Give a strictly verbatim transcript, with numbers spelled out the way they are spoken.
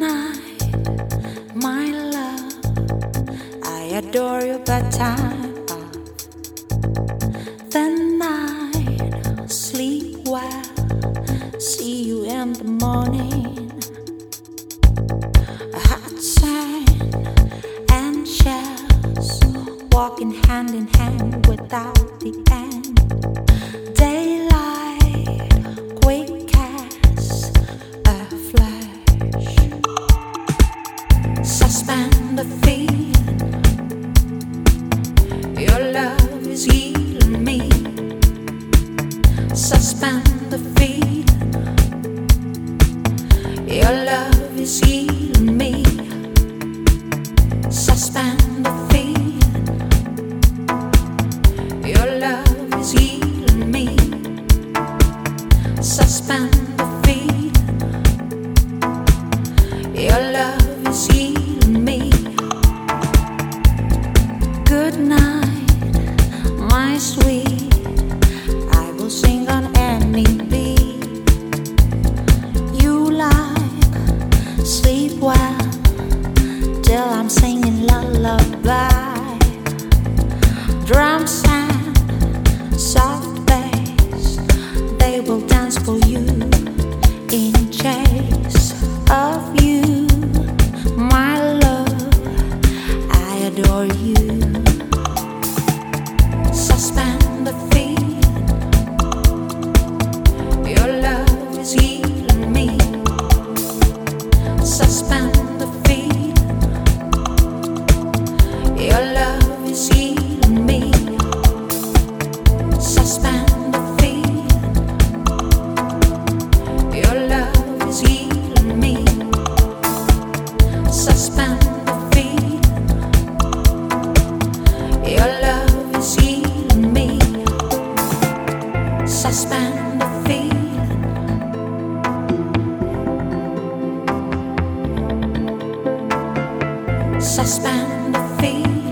night, my love. I adore you, but time off the night. Sleep well, see you in the morning. A hot sand and shells, walking hand in hand without the end. Daylight, quick cast, a flash. Suspend the feeling. Your love is healing me. Suspend the feeling. Your love is healing me. Suspend the feeling. Your love is healing me. Suspend the feeling. Your love is healing me. Good night, my sweet. I will sing on any beat you like. Sleep well till I'm singing lullaby. Drum sound, soft bass, they will dance for you in chase of you, my love. I adore you. Suspend the feeling. Your love is healing me. Suspend the feeling. Your love is healing me. Suspend the feeling. Your love is healing me. Suspend the feeling. Your love is healing me. Suspend the feeling. Suspend the feeling.